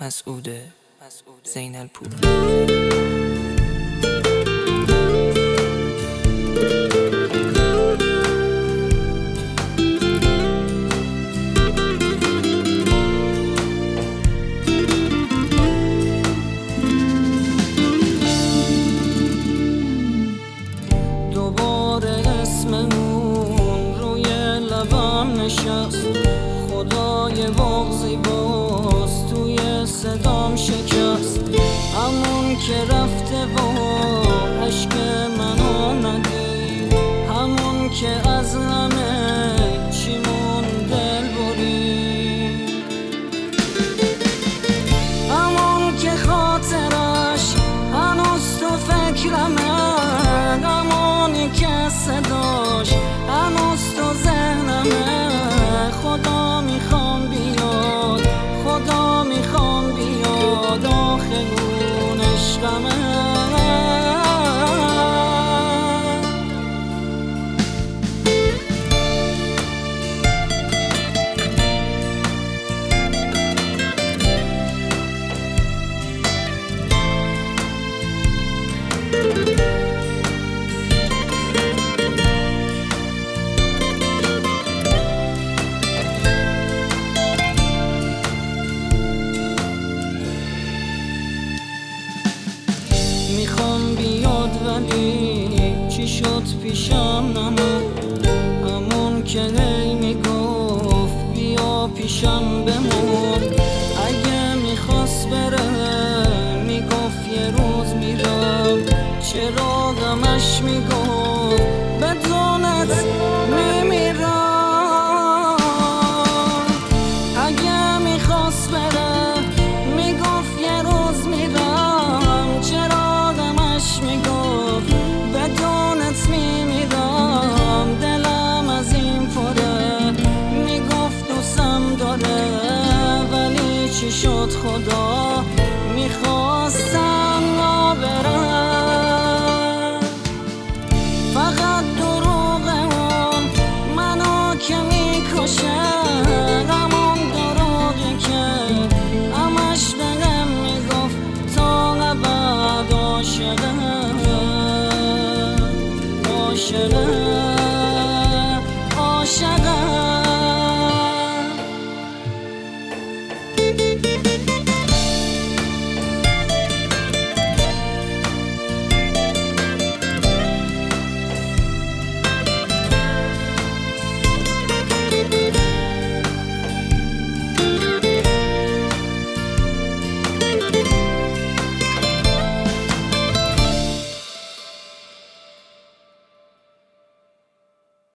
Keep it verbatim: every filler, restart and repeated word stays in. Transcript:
مسعود زین‌الپور. دوباره اسممون روی لبم نشست، خدای بغضی باز توی صدام شکست. همون که رفته و عشق منو ندید، همون که از همه چیمون دل برید، همون که خاطرش هنوز تو فکرمه، همونی که صداش هنوز تو ذهنمه. خدا میخوام بیاد، خدا میخوام بیاد، آخه اون عشقمه. میخوام بیاد ولی چی شد پیشم نمون، همون که هی میگفت بیا پیشم بمون. اگه میخواست بره میگفت یه روز میرم، چرا غمش میگفت بدونت میمیرم. اگه میخواست بره میگفت یه روز میرم، چرا غمش میگفت بدونت میمیرم. دلم از این پره میگفت دوستم داره، ولی چی شد خدا میخواستم